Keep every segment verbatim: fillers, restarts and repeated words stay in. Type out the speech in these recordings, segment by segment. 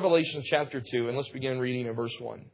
Revelation chapter two, and let's begin reading in verse one.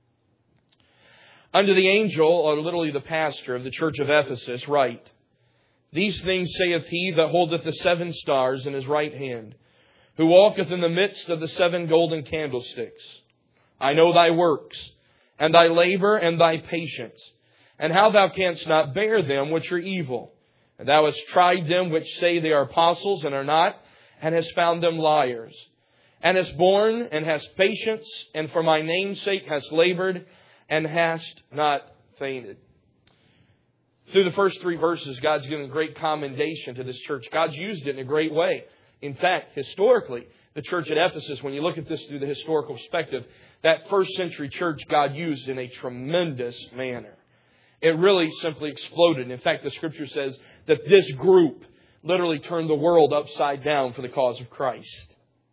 Unto the angel, or literally the pastor of the church of Ephesus, write, These things saith he that holdeth the seven stars in his right hand, who walketh in the midst of the seven golden candlesticks. I know thy works, and thy labor, and thy patience, and how thou canst not bear them which are evil. And thou hast tried them which say they are apostles, and are not, and hast found them liars. And hast borne, and hast patience, and for my name's sake hast labored, and hast not fainted. Through the first three verses, God's given great commendation to this church. God's used it in a great way. In fact, historically, the church at Ephesus, when you look at this through the historical perspective, that first century church God used in a tremendous manner. It really simply exploded. In fact, the Scripture says that this group literally turned the world upside down for the cause of Christ.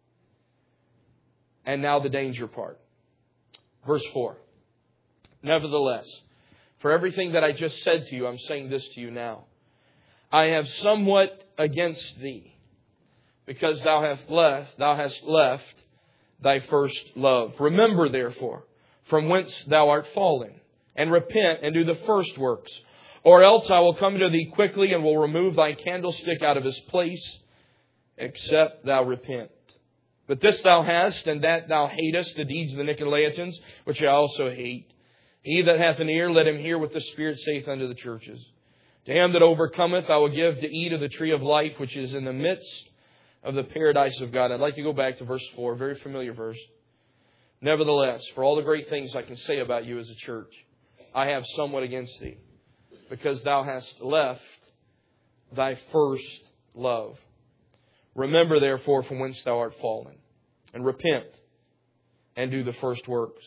And now the danger part. Verse four. Nevertheless, for everything that I just said to you, I'm saying this to you now. I have somewhat against thee, because thou hast left, thou hast left thy first love. Remember, therefore, from whence thou art fallen, and repent and do the first works. Or else I will come to thee quickly and will remove thy candlestick out of his place, except thou repent. But this thou hast, and that thou hatest the deeds of the Nicolaitans, which I also hate. He that hath an ear, let him hear what the Spirit saith unto the churches. To him that overcometh, I will give to eat of the tree of life, which is in the midst of the paradise of God. I'd like to go back to verse four, a very familiar verse. Nevertheless, for all the great things I can say about you as a church, I have somewhat against thee, because thou hast left thy first love. Remember, therefore, from whence thou art fallen, and repent, and do the first works.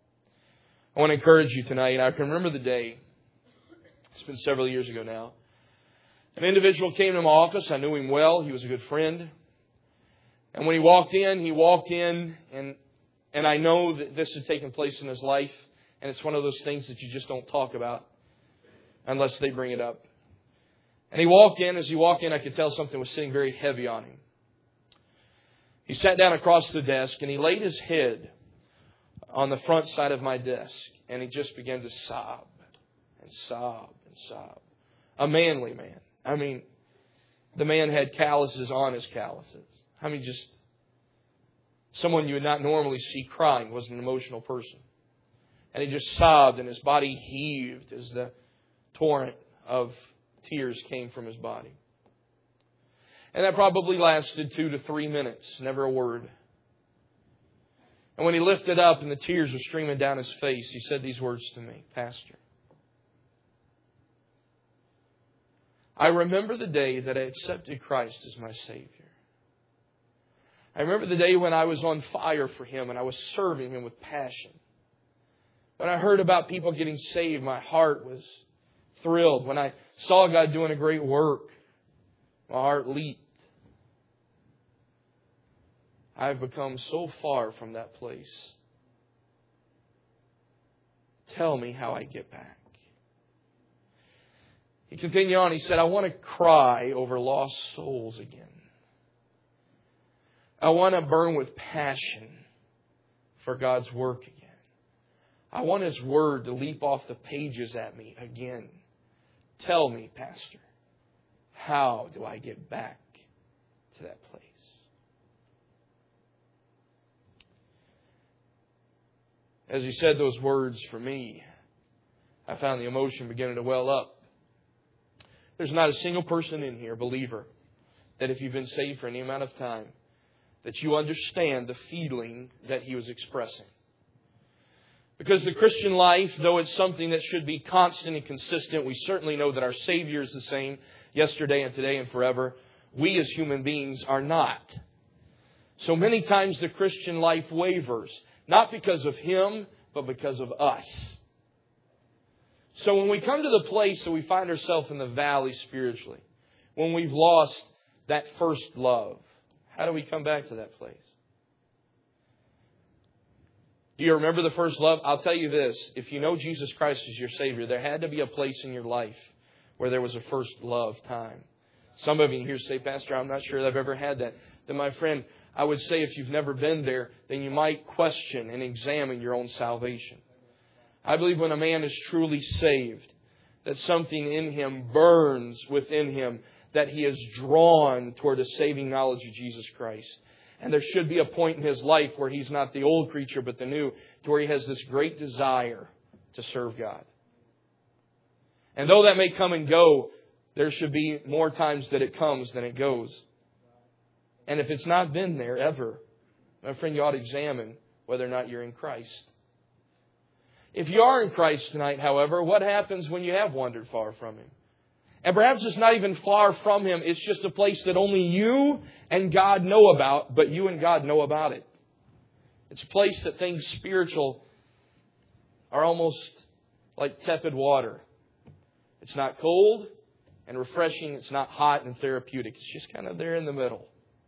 I want to encourage you tonight. I can remember the day, it's been several years ago now. An individual came to my office. I knew him well. He was a good friend. And when he walked in, he walked in, and and I know that this had taken place in his life. And it's one of those things that you just don't talk about unless they bring it up. And he walked in. As he walked in, I could tell something was sitting very heavy on him. He sat down across the desk, and he laid his head on the front side of my desk, and he just began to sob and sob and sob. A manly man. I mean, the man had calluses on his calluses. I mean, just someone you would not normally see crying, was an emotional person. And he just sobbed, and his body heaved as the torrent of tears came from his body. And that probably lasted two to three minutes, never a word. And when he lifted up and the tears were streaming down his face, he said these words to me, Pastor, I remember the day that I accepted Christ as my Savior. I remember the day when I was on fire for Him and I was serving Him with passion. When I heard about people getting saved, my heart was thrilled. When I saw God doing a great work, my heart leaped. I've become so far from that place. Tell me how I get back. He continued on. He said, I want to cry over lost souls again. I want to burn with passion for God's work again. I want His Word to leap off the pages at me again. Tell me, Pastor, how do I get back to that place? As he said those words, for me, I found the emotion beginning to well up. There's not a single person in here, believer, that if you've been saved for any amount of time, that you understand the feeling that he was expressing. Because the Christian life, though it's something that should be constant and consistent, we certainly know that our Savior is the same yesterday and today and forever. We as human beings are not. So many times the Christian life wavers, not because of Him, but because of us. So when we come to the place that we find ourselves in the valley spiritually, when we've lost that first love, how do we come back to that place? Do you remember the first love? I'll tell you this. If you know Jesus Christ as your Savior, there had to be a place in your life where there was a first love time. Some of you here say, Pastor, I'm not sure that I've ever had that. then my friend, I would say if you've never been there, then you might question and examine your own salvation. I believe when a man is truly saved, that something in him burns within him, that he is drawn toward a saving knowledge of Jesus Christ. And there should be a point in his life where he's not the old creature but the new, to where he has this great desire to serve God. And though that may come and go, there should be more times that it comes than it goes. And if it's not been there ever, my friend, you ought to examine whether or not you're in Christ. If you are in Christ tonight, however, what happens when you have wandered far from Him? And perhaps it's not even far from Him. It's just a place that only you and God know about, but you and God know about it. It's a place that things spiritual are almost like tepid water. It's not cold and refreshing. It's not hot and therapeutic. It's just kind of there in the middle.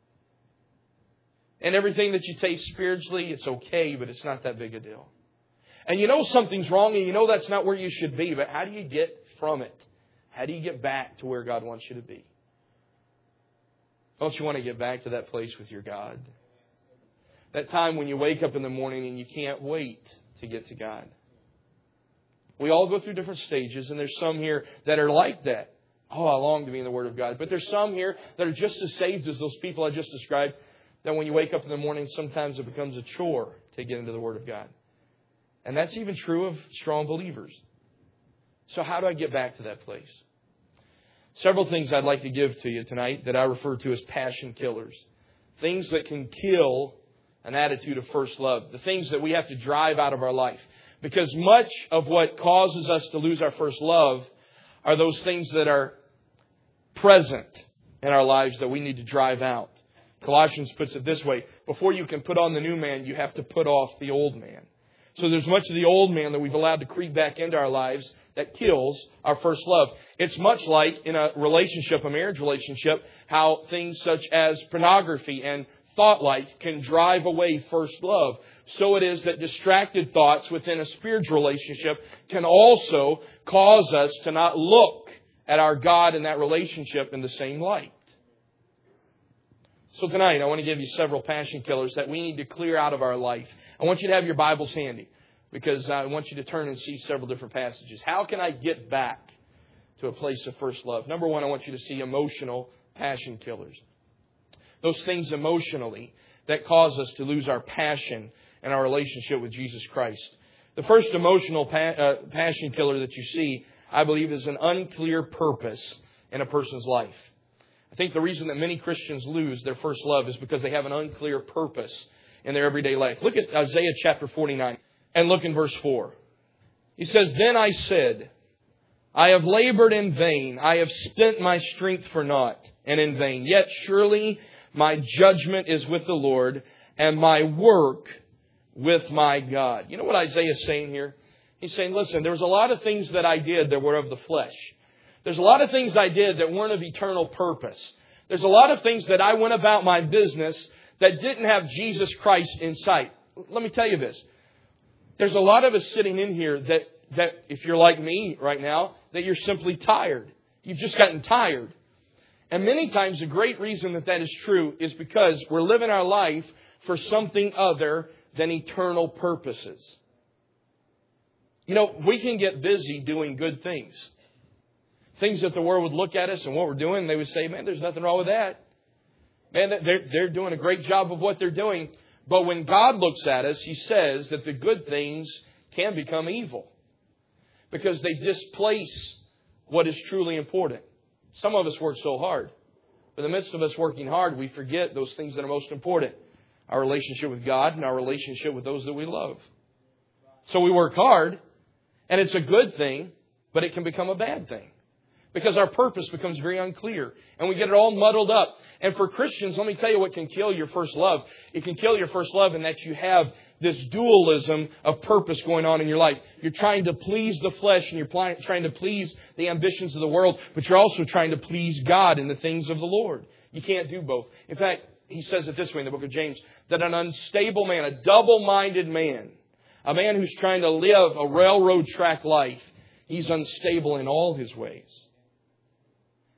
And everything that you taste spiritually, it's okay, but it's not that big a deal. And you know something's wrong, and you know that's not where you should be, but how do you get from it? How do you get back to where God wants you to be? Don't you want to get back to that place with your God? That time when you wake up in the morning and you can't wait to get to God. We all go through different stages, and there's some here that are like that. Oh, I long to be in the Word of God. But there's some here that are just as saved as those people I just described, that when you wake up in the morning, sometimes it becomes a chore to get into the Word of God. And that's even true of strong believers. So how do I get back to that place? Several things I'd like to give to you tonight that I refer to as passion killers. Things that can kill an attitude of first love. The things that we have to drive out of our life. Because much of what causes us to lose our first love are those things that are present in our lives that we need to drive out. Colossians puts it this way: before you can put on the new man, you have to put off the old man. So there's much of the old man that we've allowed to creep back into our lives that kills our first love. It's much like in a relationship, a marriage relationship, how things such as pornography and thought life can drive away first love. So it is that distracted thoughts within a spiritual relationship can also cause us to not look at our God in that relationship in the same light. So tonight, I want to give you several passion killers that we need to clear out of our life. I want you to have your Bibles handy, because I want you to turn and see several different passages. How can I get back to a place of first love? Number one, I want you to see emotional passion killers. Those things emotionally that cause us to lose our passion and our relationship with Jesus Christ. The first emotional pa- uh, passion killer that you see, I believe, is an unclear purpose in a person's life. I think the reason that many Christians lose their first love is because they have an unclear purpose in their everyday life. Look at Isaiah chapter forty-nine and look in verse four. He says, "Then I said, I have labored in vain. I have spent my strength for naught and in vain. Yet surely my judgment is with the Lord and my work with my God." You know what Isaiah is saying here? He's saying, listen, there was a lot of things that I did that were of the flesh. There's a lot of things I did that weren't of eternal purpose. There's a lot of things that I went about my business that didn't have Jesus Christ in sight. Let me tell you this. There's a lot of us sitting in here that, that if you're like me right now, that you're simply tired. You've just gotten tired. And many times the great reason that that is true is because we're living our life for something other than eternal purposes. You know, we can get busy doing good things. Things that the world would look at us and what we're doing, and they would say, man, there's nothing wrong with that. Man, they're, they're doing a great job of what they're doing. But when God looks at us, He says that the good things can become evil because they displace what is truly important. Some of us work so hard. But in the midst of us working hard, we forget those things that are most important. Our relationship with God and our relationship with those that we love. So we work hard, and it's a good thing, but it can become a bad thing. Because our purpose becomes very unclear. And we get it all muddled up. And for Christians, let me tell you what can kill your first love. It can kill your first love in that you have this dualism of purpose going on in your life. You're trying to please the flesh and you're trying to please the ambitions of the world. But you're also trying to please God in the things of the Lord. You can't do both. In fact, he says it this way in the book of James, that an unstable man, a double-minded man, a man who's trying to live a railroad track life, he's unstable in all his ways.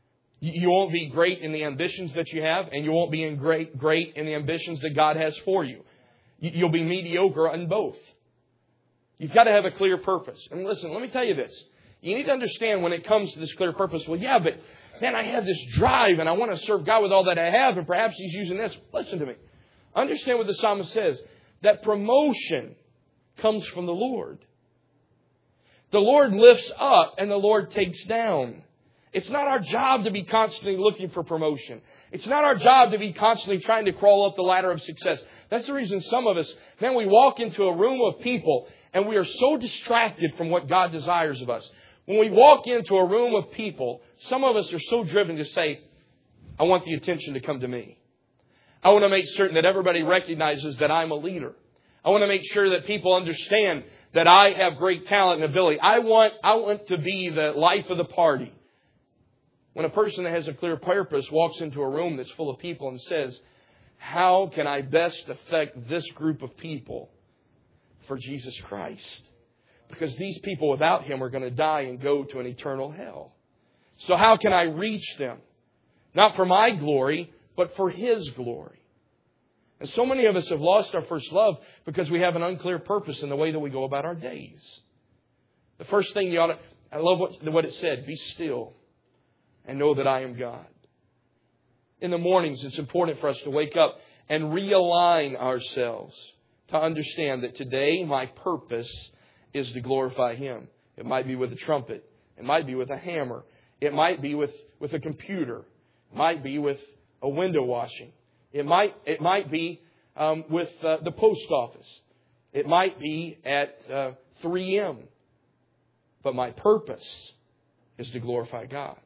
You won't be great in the ambitions that you have, and you won't be in great, great in the ambitions that God has for you. You'll be mediocre in both. You've got to have a clear purpose. And listen, let me tell you this. You need to understand when it comes to this clear purpose, well, yeah, but man, I have this drive and I want to serve God with all that I have, and perhaps He's using this. Listen to me. Understand what the psalmist says, that promotion comes from the Lord. The Lord lifts up and the Lord takes down. It's not our job to be constantly looking for promotion. It's not our job to be constantly trying to crawl up the ladder of success. That's the reason some of us, man, we walk into a room of people and we are so distracted from what God desires of us. When we walk into a room of people, some of us are so driven to say, I want the attention to come to me. I want to make certain that everybody recognizes that I'm a leader. I want to make sure that people understand that I have great talent and ability. I want, I want to be the life of the party. When a person that has a clear purpose walks into a room that's full of people and says, how can I best affect this group of people for Jesus Christ? Because these people without Him are going to die and go to an eternal hell. So how can I reach them? Not for my glory, but for His glory. And so many of us have lost our first love because we have an unclear purpose in the way that we go about our days. The first thing you ought to, I love what, what it said, be still and know that I am God. In the mornings, it's important for us to wake up and realign ourselves to understand that today my purpose is to glorify Him. It might be with a trumpet. It might be with a hammer. It might be with, with a computer. It might be with a window washing. It might, it might be um, with uh, the post office. It might be at uh, three M. But my purpose is to glorify God.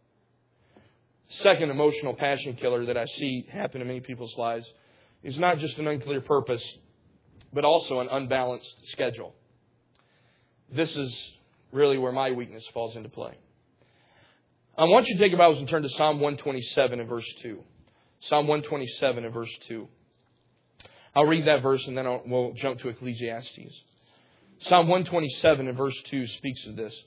Second emotional passion killer that I see happen in many people's lives is not just an unclear purpose, but also an unbalanced schedule. This is really where my weakness falls into play. I want you to take your Bibles and turn to Psalm one twenty-seven and verse two. Psalm one twenty-seven and verse two. I'll read that verse and then I'll, we'll jump to Ecclesiastes. Psalm one twenty-seven and verse two speaks of this.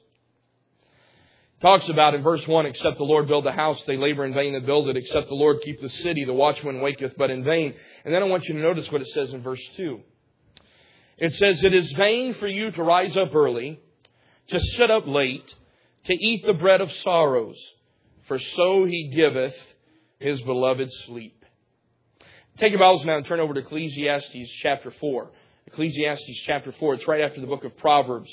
Talks about in verse one, except the Lord build the house, they labor in vain that build it. Except the Lord keep the city, the watchman waketh but in vain. And then I want you to notice what it says in verse two. It says, it is vain for you to rise up early, to sit up late, to eat the bread of sorrows, for so He giveth His beloved sleep. Take your Bibles now and turn over to Ecclesiastes chapter four. Ecclesiastes chapter four. It's right after the book of Proverbs.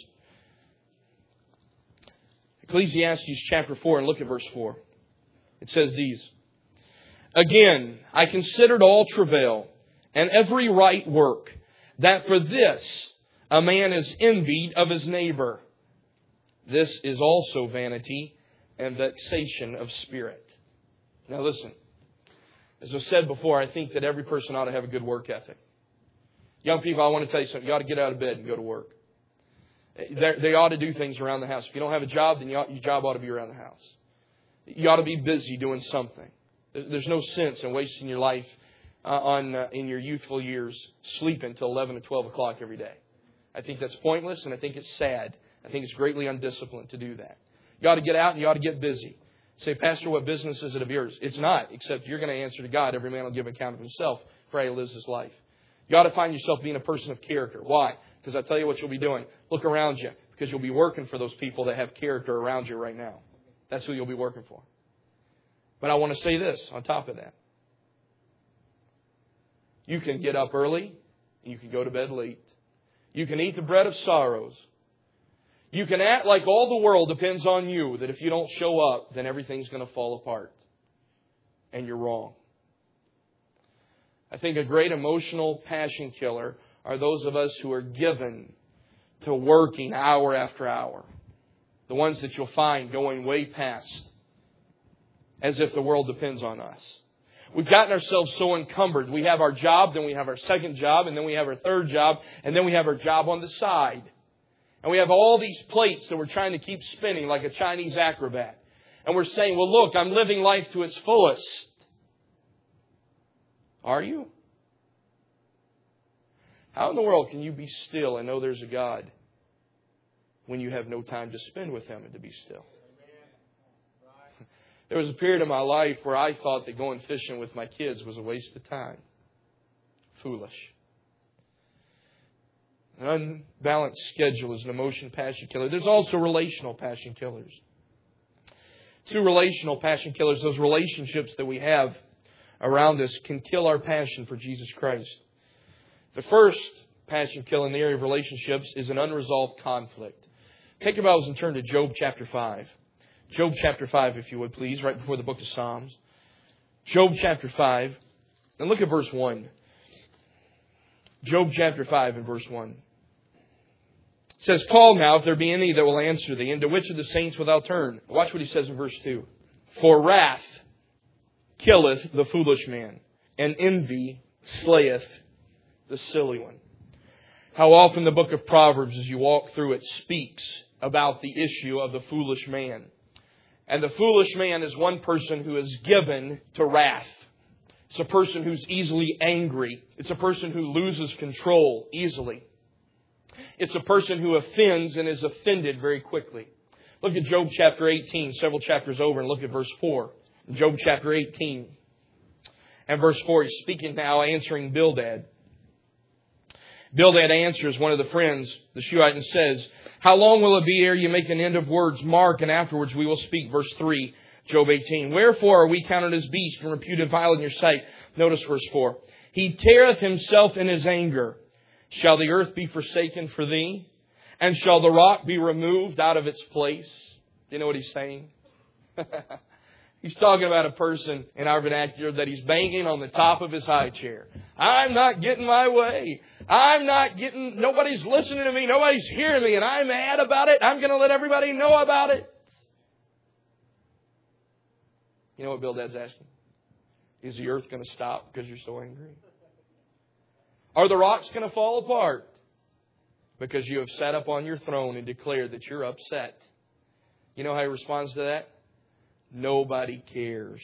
Ecclesiastes chapter four, and look at verse four. It says these. Again, I considered all travail and every right work, that for this a man is envied of his neighbor. This is also vanity and vexation of spirit. Now listen, as I've said before, I think that every person ought to have a good work ethic. Young people, I want to tell you something. You ought to get out of bed and go to work. They ought to do things around the house. If you don't have a job, then your job ought to be around the house. You ought to be busy doing something. There's no sense in wasting your life uh, on uh, in your youthful years sleeping till eleven or twelve o'clock every day. I think that's pointless, and I think it's sad. I think it's greatly undisciplined to do that. You ought to get out and you ought to get busy. Say, Pastor, what business is it of yours? It's not, except you're going to answer to God. Every man will give account of himself for how he lives his life. You ought to find yourself being a person of character. Why? Because I'll tell you what you'll be doing. Look around you, because you'll be working for those people that have character around you right now. That's who you'll be working for. But I want to say this on top of that. You can get up early and you can go to bed late. You can eat the bread of sorrows. You can act like all the world depends on you, that if you don't show up, then everything's going to fall apart. And you're wrong. I think a great emotional passion killer are those of us who are given to working hour after hour. The ones that you'll find going way past, as if the world depends on us. We've gotten ourselves so encumbered. We have our job, then we have our second job, and then we have our third job, and then we have our job on the side. And we have all these plates that we're trying to keep spinning like a Chinese acrobat. And we're saying, well, look, I'm living life to its fullest. Are you? How in the world can you be still and know there's a God when you have no time to spend with Him and to be still? There was a period of my life where I thought that going fishing with my kids was a waste of time. Foolish. An unbalanced schedule is an emotion passion killer. There's also relational passion killers. Two relational passion killers, those relationships that we have around us, can kill our passion for Jesus Christ. The first passion killer in the area of relationships is an unresolved conflict. Take your Bibles and turn to Job chapter five. Job chapter five, if you would please, right before the book of Psalms. Job chapter five, and look at verse one. Job chapter five and verse one. It says, "Call now, if there be any that will answer thee, and to which of the saints wilt thou turn?" Watch what he says in verse two. "For wrath killeth the foolish man, and envy slayeth the silly one." How often the book of Proverbs, as you walk through it, speaks about the issue of the foolish man. And the foolish man is one person who is given to wrath. It's a person who's easily angry. It's a person who loses control easily. It's a person who offends and is offended very quickly. Look at Job chapter eighteen, several chapters over, and look at verse four. Job chapter eighteen and verse four, he's speaking now, answering Bildad. Bildad answers one of the friends, the Shuhite, and says, "How long will it be ere you make an end of words? Mark, and afterwards we will speak." Verse three, Job eighteen. "Wherefore are we counted as beasts and reputed vile in your sight?" Notice verse four. "He teareth himself in his anger. Shall the earth be forsaken for thee? And shall the rock be removed out of its place?" Do you know what he's saying? He's talking about a person in our vernacular that he's banging on the top of his high chair. I'm not getting my way. I'm not getting, nobody's listening to me. Nobody's hearing me. And I'm mad about it. I'm going to let everybody know about it. You know what Bildad's asking? Is the earth going to stop because you're so angry? Are the rocks going to fall apart because you have sat up on your throne and declared that you're upset? You know how he responds to that? Nobody cares.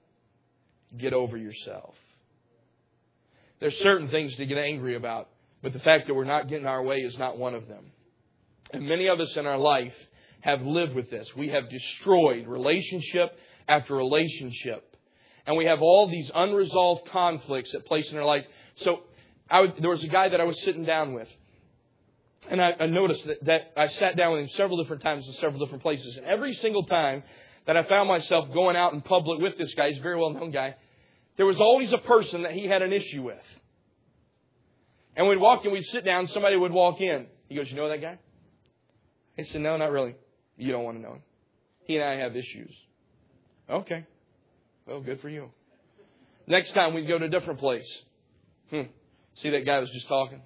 Get over yourself. There's certain things to get angry about, but the fact that we're not getting our way is not one of them. And many of us in our life have lived with this. We have destroyed relationship after relationship. And we have all these unresolved conflicts that place in our life. So I would, there was a guy that I was sitting down with. And I, I noticed that, that I sat down with him several different times in several different places. And every single time that I found myself going out in public with this guy, he's a very well-known guy, there was always a person that he had an issue with. And we'd walk in, we'd sit down, somebody would walk in. He goes, "You know that guy?" I said, "No, not really." "You don't want to know him. He and I have issues." "Okay. Well, good for you." Next time we'd go to a different place. Hmm. "See that guy was just talking?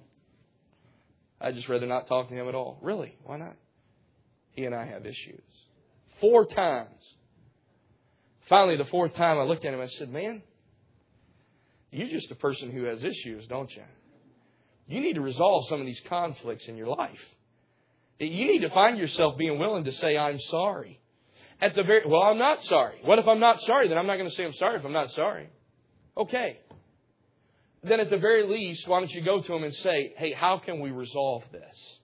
I'd just rather not talk to him at all." "Really? Why not?" "He and I have issues." Four times. Finally, the fourth time I looked at him, I said, "Man, you're just a person who has issues, don't you? You need to resolve some of these conflicts in your life. You need to find yourself being willing to say, 'I'm sorry.'" At the very, "Well, I'm not sorry." "What if I'm not sorry? Then I'm not going to say I'm sorry if I'm not sorry." "Okay. Then at the very least, why don't you go to him and say, 'Hey, how can we resolve this?'"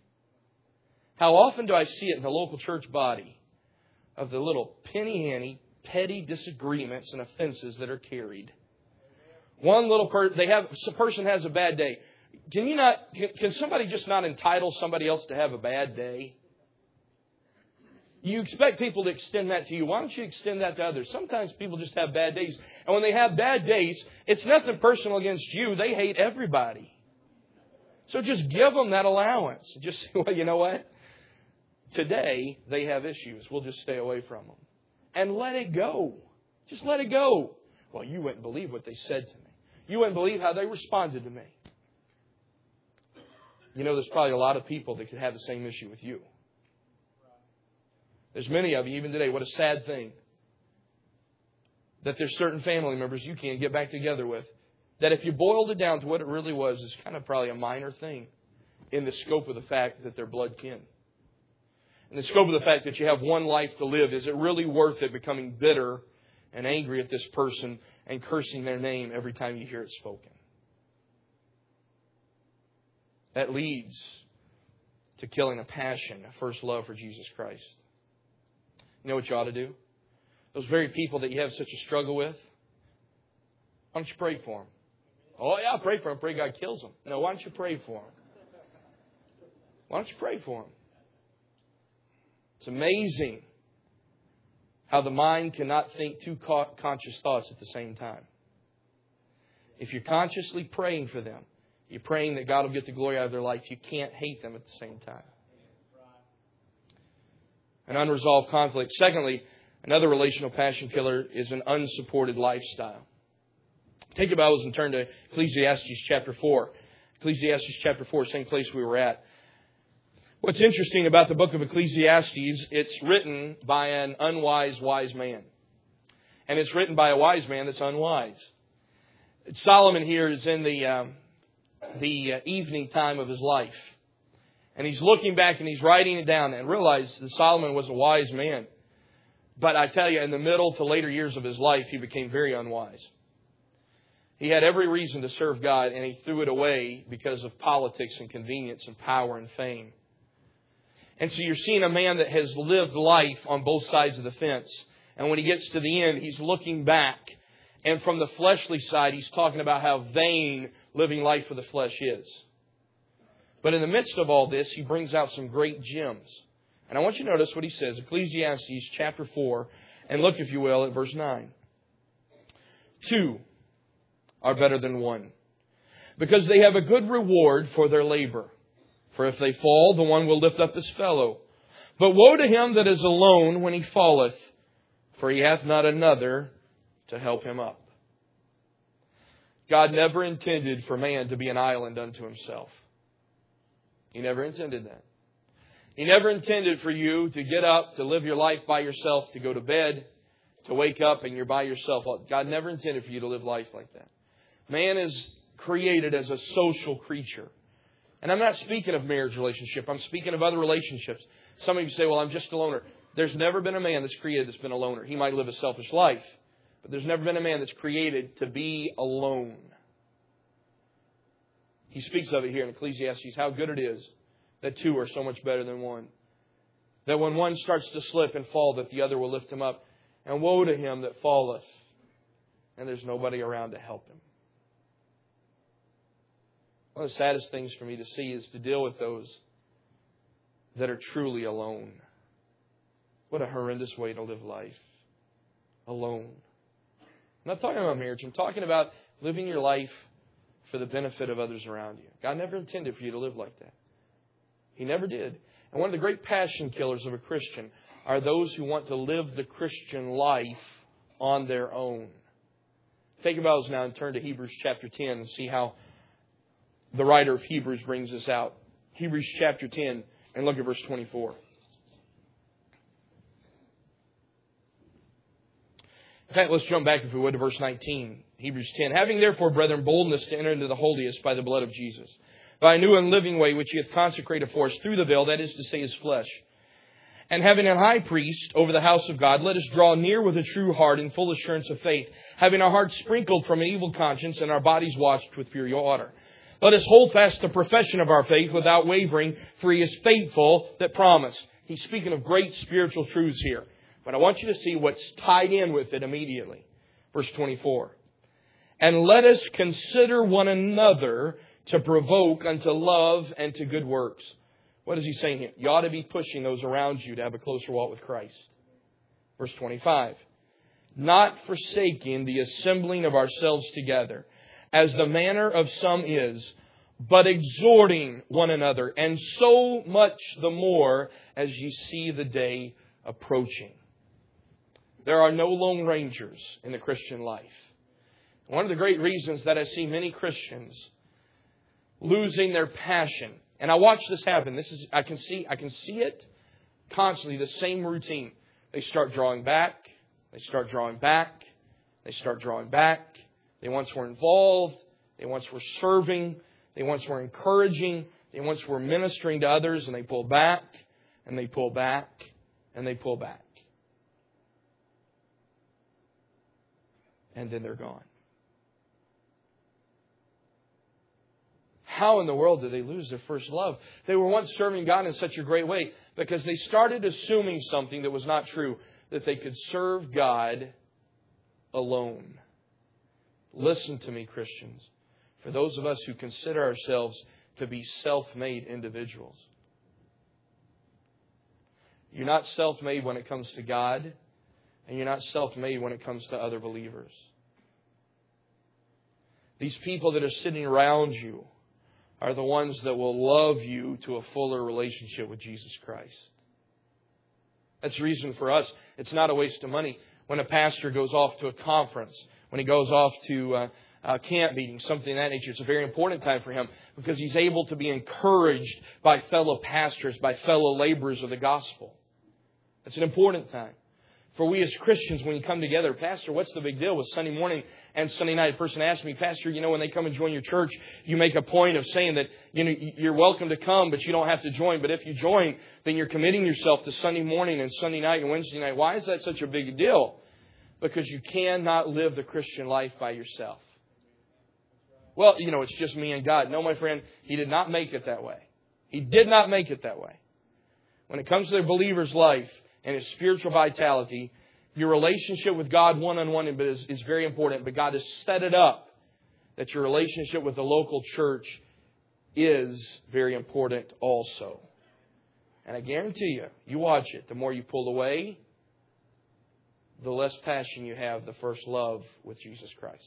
How often do I see it in the local church body of the little penny-ante, petty disagreements and offenses that are carried? One little person, they have, a person has a bad day. Can you not, can, can somebody just not entitle somebody else to have a bad day? You expect people to extend that to you. Why don't you extend that to others? Sometimes people just have bad days. And when they have bad days, it's nothing personal against you. They hate everybody. So just give them that allowance. Just say, "Well, you know what? Today they have issues. We'll just stay away from them." And let it go. Just let it go. "Well, you wouldn't believe what they said to me. You wouldn't believe how they responded to me." You know, there's probably a lot of people that could have the same issue with you. There's many of you, even today, what a sad thing, that there's certain family members you can't get back together with. That if you boiled it down to what it really was, is kind of probably a minor thing in the scope of the fact that they're blood kin. In the scope of the fact that you have one life to live, is it really worth it becoming bitter and angry at this person and cursing their name every time you hear it spoken? That leads to killing a passion, a first love for Jesus Christ. You know what you ought to do? those very people that you have such a struggle with, why don't you pray for them? Oh, yeah, pray for them. Pray God kills them. No, why don't you pray for them? Why don't you pray for them? It's amazing how the mind cannot think two conscious thoughts at the same time. If you're consciously praying for them, you're praying that God will get the glory out of their life, you can't hate them at the same time. An unresolved conflict. Secondly, another relational passion killer is an unsupported lifestyle. Take your Bibles and turn to Ecclesiastes chapter four. Ecclesiastes chapter four, same place we were at. What's interesting about the book of Ecclesiastes, it's written by an unwise, wise man. And it's written by a wise man that's unwise. Solomon here is in the, um, the uh, evening time of his life. And he's looking back and he's writing it down and realize that Solomon was a wise man. But I tell you, in the middle to later years of his life, he became very unwise. He had every reason to serve God, and he threw it away because of politics and convenience and power and fame. And so you're seeing a man that has lived life on both sides of the fence. And when he gets to the end, he's looking back. And from the fleshly side, he's talking about how vain living life for the flesh is. But in the midst of all this, he brings out some great gems. And I want you to notice what he says. Ecclesiastes chapter four. And look, if you will, at verse nine. Two are better than one, because they have a good reward for their labor. For if they fall, the one will lift up his fellow. But woe to him that is alone when he falleth, for he hath not another to help him up. God never intended for man to be an island unto himself. He never intended that. He never intended for you to get up, to live your life by yourself, to go to bed, to wake up and you're by yourself. God never intended for you to live life like that. Man is created as a social creature. And I'm not speaking of marriage relationship. I'm speaking of other relationships. Some of you say, well, I'm just a loner. There's never been a man that's created that's been a loner. He might live a selfish life, but there's never been a man that's created to be alone. He speaks of it here in Ecclesiastes, how good it is that two are so much better than one. That when one starts to slip and fall, that the other will lift him up. And woe to him that falleth, and there's nobody around to help him. One of the saddest things for me to see is to deal with those that are truly alone. What a horrendous way to live life. Alone. I'm not talking about marriage. I'm talking about living your life for the benefit of others around you. God never intended for you to live like that. He never did. And one of the great passion killers of a Christian are those who want to live the Christian life on their own. Take your Bibles now and turn to Hebrews chapter ten and see how the writer of Hebrews brings this out. Hebrews chapter ten, and look at verse twenty-four. In fact, let's jump back, if we would, to verse nineteen. Hebrews ten. Having therefore, brethren, boldness to enter into the holiest by the blood of Jesus, by a new and living way which He hath consecrated for us through the veil, that is to say, His flesh. And having a high priest over the house of God, let us draw near with a true heart in full assurance of faith, having our hearts sprinkled from an evil conscience and our bodies washed with pure water. Let us hold fast the profession of our faith without wavering, for He is faithful that promised. He's speaking of great spiritual truths here. But I want you to see what's tied in with it immediately. Verse twenty-four. And let us consider one another to provoke unto love and to good works. What is he saying here? You ought to be pushing those around you to have a closer walk with Christ. Verse twenty-five. Not forsaking the assembling of ourselves together, as the manner of some is, but exhorting one another, and so much the more as ye see the day approaching. There are no lone rangers in the Christian life. One of the great reasons that I see many Christians losing their passion, and I watch this happen. This is I can see I can see it constantly, the same routine. They start drawing back, they start drawing back, they start drawing back. They once were involved, they once were serving, they once were encouraging, they once were ministering to others, and they pull back, and they pull back, and they pull back. And then they're gone. How in the world did they lose their first love? They were once serving God in such a great way because they started assuming something that was not true. that they could serve God alone. Listen to me, Christians. For those of us who consider ourselves to be self-made individuals. You're not self-made when it comes to God, and you're not self-made when it comes to other believers. These people that are sitting around you are the ones that will love you to a fuller relationship with Jesus Christ. That's the reason for us. It's not a waste of money. When a pastor goes off to a conference, when he goes off to uh, a camp meeting, something of that nature, it's a very important time for him because he's able to be encouraged by fellow pastors, by fellow laborers of the gospel. It's an important time. For we as Christians, when you come together, Pastor, what's the big deal with Sunday morning and Sunday night? A person asked me, Pastor, you know, when they come and join your church, you make a point of saying that, you know, you're welcome to come, but you don't have to join. But if you join, then you're committing yourself to Sunday morning and Sunday night and Wednesday night. Why is that such a big deal? Because you cannot live the Christian life by yourself. Well, you know, it's just me and God. No, my friend, He did not make it that way. He did not make it that way. When it comes to the believer's life and his spiritual vitality, your relationship with God one-on-one is, is very important. But God has set it up that your relationship with the local church is very important also. And I guarantee you, you watch it, the more you pull away, the less passion you have, the first love with Jesus Christ.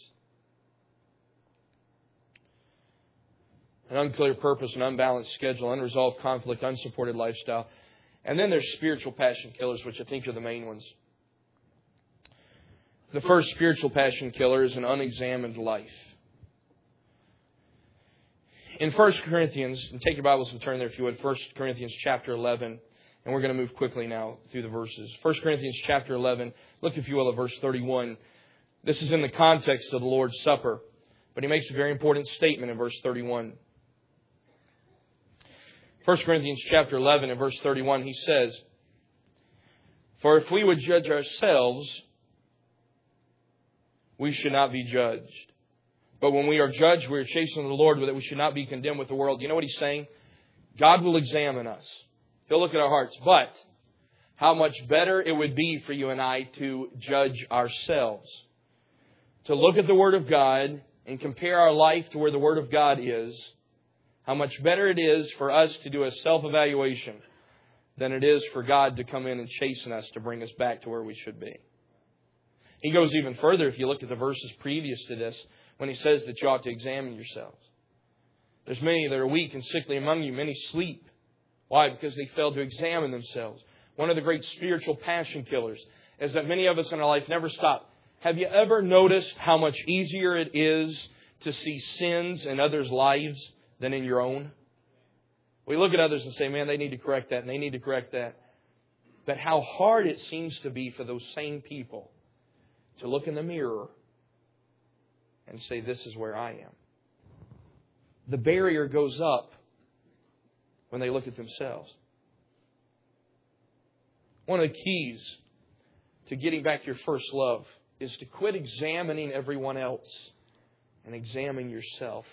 An unclear purpose, an unbalanced schedule, unresolved conflict, unsupported lifestyle. And then there's spiritual passion killers, which I think are the main ones. The first spiritual passion killer is an unexamined life. In First Corinthians, and take your Bibles and turn there if you would, First Corinthians chapter eleven, and we're going to move quickly now through the verses. First Corinthians chapter eleven, look if you will at verse thirty-one. This is in the context of the Lord's Supper, but he makes a very important statement in verse thirty-one. First Corinthians chapter eleven and verse thirty-one, he says, "For if we would judge ourselves, we should not be judged. But when we are judged, we are chastened of the Lord, that we should not be condemned with the world." You know what he's saying? God will examine us. He'll look at our hearts. But how much better it would be for you and I to judge ourselves. To look at the Word of God and compare our life to where the Word of God is. How much better it is for us to do a self-evaluation than it is for God to come in and chasten us to bring us back to where we should be. He goes even further if you look at the verses previous to this when he says that you ought to examine yourselves. There's many that are weak and sickly among you. Many sleep. Why? Because they failed to examine themselves. One of the great spiritual passion killers is that many of us in our life never stop. Have you ever noticed how much easier it is to see sins in others' lives than in your own? We look at others and say, man, they need to correct that and they need to correct that. But how hard it seems to be for those same people to look in the mirror and say, this is where I am. The barrier goes up when they look at themselves. One of the keys to getting back your first love is to quit examining everyone else and examine yourself.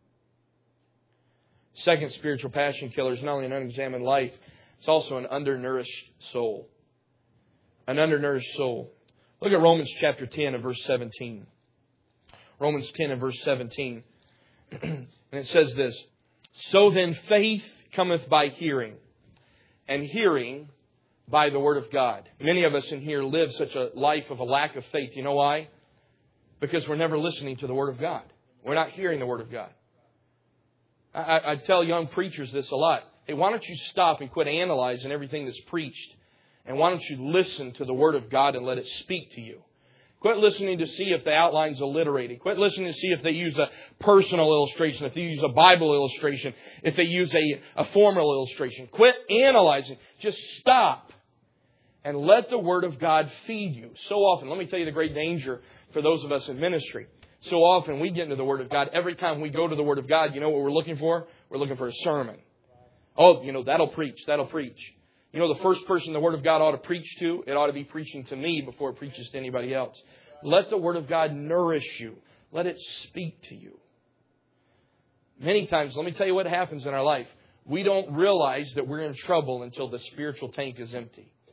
Second spiritual passion killer is not only an unexamined life, it's also an undernourished soul. An undernourished soul. Look at Romans chapter ten and verse seventeen. Romans ten and verse seventeen. And it says this, "So then faith cometh by hearing, and hearing by the Word of God." Many of us in here live such a life of a lack of faith. You know why? Because we're never listening to the Word of God. We're not hearing the Word of God. I, I tell young preachers this a lot. Hey, why don't you stop and quit analyzing everything that's preached? And why don't you listen to the Word of God and let it speak to you? Quit listening to see if the outline's alliterated. Quit listening to see if they use a personal illustration, if they use a Bible illustration, if they use a, a formal illustration. Quit analyzing. Just stop and let the Word of God feed you. So often, let me tell you the great danger for those of us in ministry. So often we get into the Word of God. Every time we go to the Word of God, you know what we're looking for? We're looking for a sermon. Oh, you know, that'll preach. That'll preach. You know, the first person the Word of God ought to preach to, it ought to be preaching to me before it preaches to anybody else. Let the Word of God nourish you. Let it speak to you. Many times, let me tell you what happens in our life. We don't realize that we're in trouble until the spiritual tank is empty.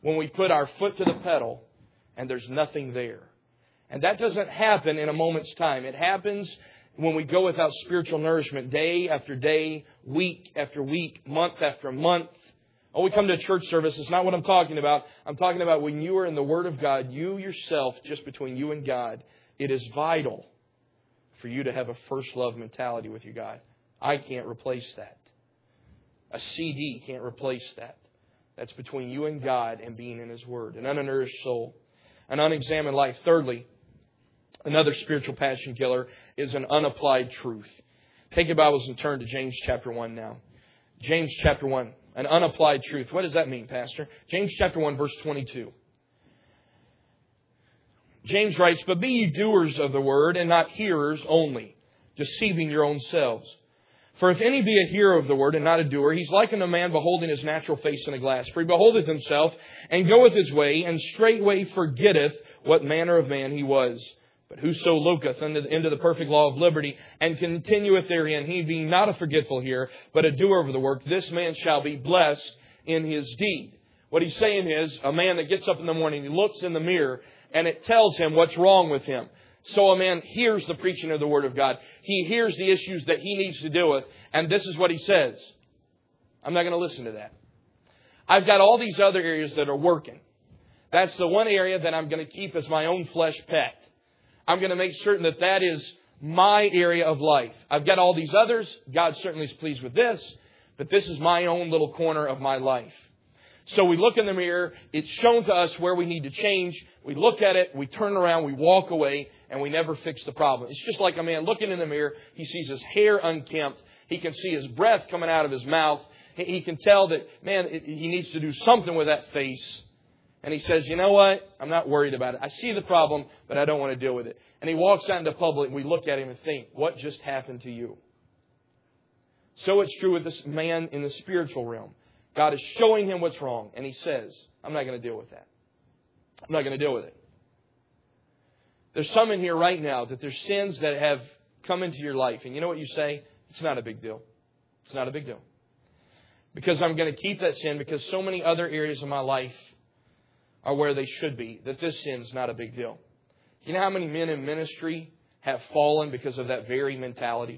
when we put our foot to the pedal and there's nothing there. And that doesn't happen in a moment's time. It happens when we go without spiritual nourishment day after day, week after week, month after month. Oh, we come to a church service. It's not what I'm talking about. I'm talking about when you are in the Word of God, you yourself, just between you and God, it is vital for you to have a first love mentality with your God. I can't replace that. A C D can't replace that. That's between you and God and being in His Word. An unnourished soul. An unexamined life. Thirdly, another spiritual passion killer is an unapplied truth. Take your Bibles and turn to James chapter one now. James chapter one. An unapplied truth. What does that mean, Pastor? James chapter one, verse twenty-two. James writes, "But be ye doers of the word, and not hearers only, deceiving your own selves. For if any be a hearer of the word, and not a doer, he's like unto a man beholding his natural face in a glass. For he beholdeth himself, and goeth his way, and straightway forgetteth what manner of man he was. But whoso looketh into the perfect law of liberty, and continueth therein, he being not a forgetful hearer, but a doer of the work, this man shall be blessed in his deed." What he's saying is, a man that gets up in the morning, he looks in the mirror, and it tells him what's wrong with him. So a man hears the preaching of the Word of God. He hears the issues that he needs to deal with. And this is what he says. I'm not going to listen to that. I've got all these other areas that are working. That's the one area that I'm going to keep as my own flesh pet. I'm going to make certain that that is my area of life. I've got all these others. God certainly is pleased with this. But this is my own little corner of my life. So we look in the mirror. It's shown to us where we need to change. We look at it. We turn around. We walk away. And we never fix the problem. It's just like a man looking in the mirror. He sees his hair unkempt. He can see his breath coming out of his mouth. He can tell that, man, he needs to do something with that face. And he says, you know what? I'm not worried about it. I see the problem, but I don't want to deal with it. And he walks out into public. And we look at him and think, what just happened to you? So it's true with this man in the spiritual realm. God is showing him what's wrong. And he says, I'm not going to deal with that. I'm not going to deal with it. There's some in here right now that there's sins that have come into your life. And you know what you say? It's not a big deal. It's not a big deal. Because I'm going to keep that sin because so many other areas of my life are where they should be. That this sin's not a big deal. You know how many men in ministry have fallen because of that very mentality?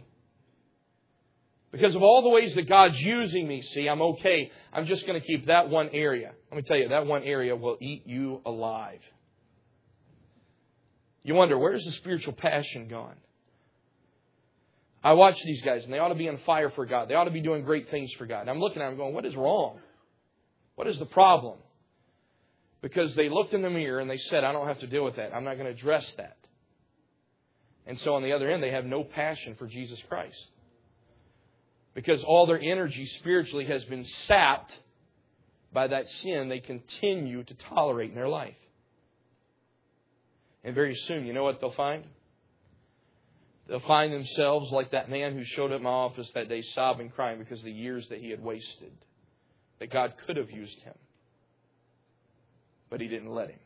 Because of all the ways that God's using me, see, I'm okay. I'm just going to keep that one area. Let me tell you, that one area will eat you alive. You wonder, where's the spiritual passion gone? I watch these guys, and they ought to be on fire for God. They ought to be doing great things for God. And I'm looking at them going, what is wrong? What is the problem? Because they looked in the mirror and they said, I don't have to deal with that. I'm not going to address that. And so on the other end, they have no passion for Jesus Christ. Because all their energy spiritually has been sapped by that sin they continue to tolerate in their life. And very soon, you know what they'll find? They'll find themselves like that man who showed up at my office that day sobbing, crying because of the years that he had wasted. That God could have used him. But He didn't let him.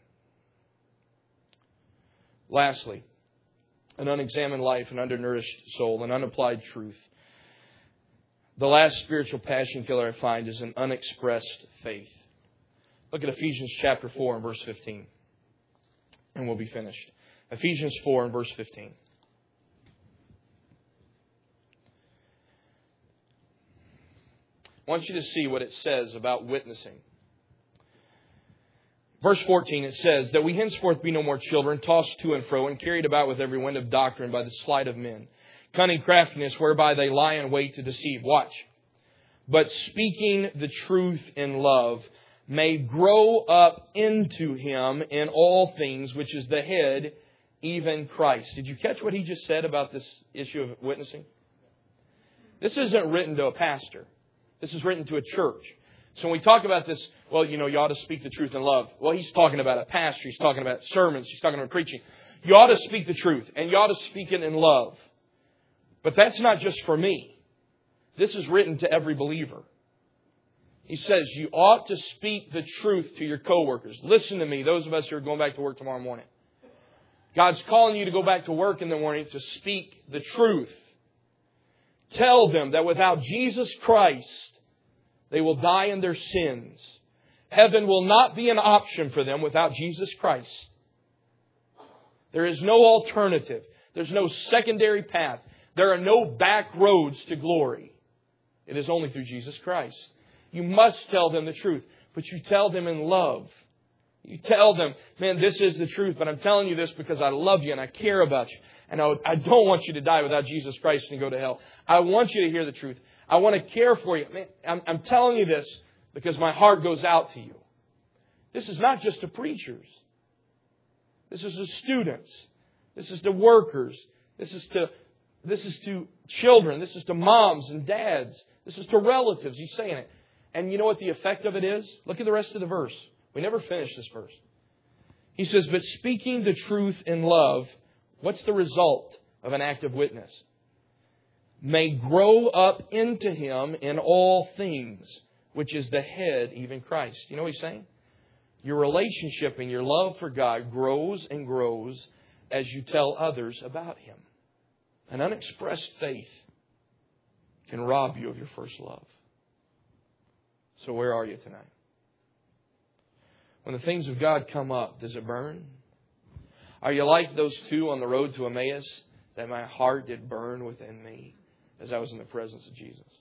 Lastly, an unexamined life, an undernourished soul, an unapplied truth. The last spiritual passion killer I find is an unexpressed faith. Look at Ephesians chapter four and verse fifteen. And we'll be finished. Ephesians four and verse fifteen. I want you to see what it says about witnessing. Verse fourteen, it says, that we henceforth be no more children, tossed to and fro, and carried about with every wind of doctrine by the sleight of men. Cunning craftiness whereby they lie in wait to deceive. Watch. But speaking the truth in love may grow up into Him in all things, which is the head, even Christ. Did you catch what he just said about this issue of witnessing? This isn't written to a pastor. This is written to a church. So when we talk about this, well, you know, you ought to speak the truth in love. Well, he's talking about a pastor. He's talking about sermons. He's talking about preaching. You ought to speak the truth, and you ought to speak it in love. But that's not just for me. This is written to every believer. He says you ought to speak the truth to your coworkers. Listen to me, those of us who are going back to work tomorrow morning. God's calling you to go back to work in the morning to speak the truth. Tell them that without Jesus Christ, they will die in their sins. Heaven will not be an option for them without Jesus Christ. There is no alternative. There's no secondary path. There are no back roads to glory. It is only through Jesus Christ. You must tell them the truth, but you tell them in love. You tell them, man, this is the truth, but I'm telling you this because I love you and I care about you. And I, I don't want you to die without Jesus Christ and go to hell. I want you to hear the truth. I want to care for you. Man, I'm, I'm telling you this because my heart goes out to you. This is not just to preachers. This is to students. This is to workers. This is to, this is to children. This is to moms and dads. This is to relatives. He's saying it. And you know what the effect of it is? Look at the rest of the verse. We never finish this verse. He says, but speaking the truth in love, what's the result of an act of witness? May grow up into Him in all things, which is the head, even Christ. You know what he's saying? Your relationship and your love for God grows and grows as you tell others about Him. An unexpressed faith can rob you of your first love. So where are you tonight? When the things of God come up, does it burn? Are you like those two on the road to Emmaus, that my heart did burn within me as I was in the presence of Jesus?